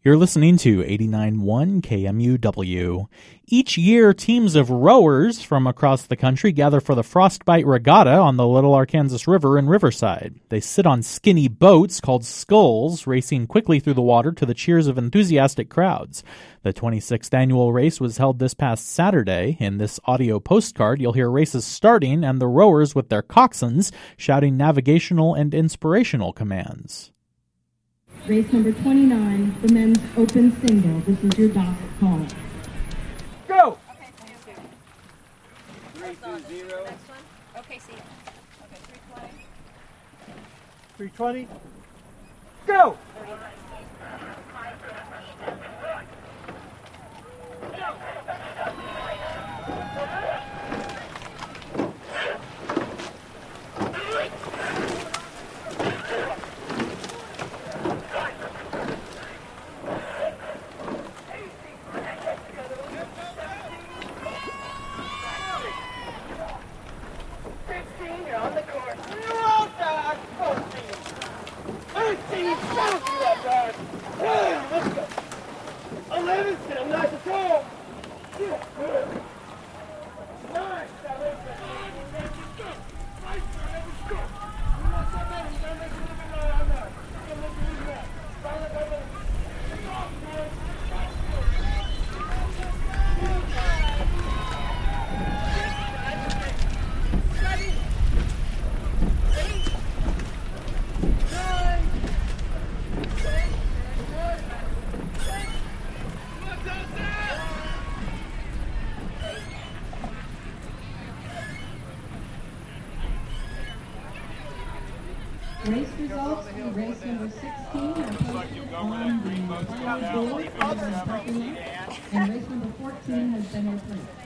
You're listening to 89.1 KMUW. Each year, teams of rowers from across the country gather for the Frostbite Regatta on the Little Arkansas River in Riverside. They sit on skinny boats called sculls, racing quickly through the water to the cheers of enthusiastic crowds. The 26th annual race was held this past Saturday. In this audio postcard, you'll hear races starting and the rowers with their coxswains shouting navigational and inspirational commands. Race number 29, the men's open single. This is your dock call. Go! Okay, thank you. 320. Next one. Okay, see ya. Okay, 320. 320. Go! Race results for race number 16 are posted on the board in the parking lot, and race number 14 has been opened.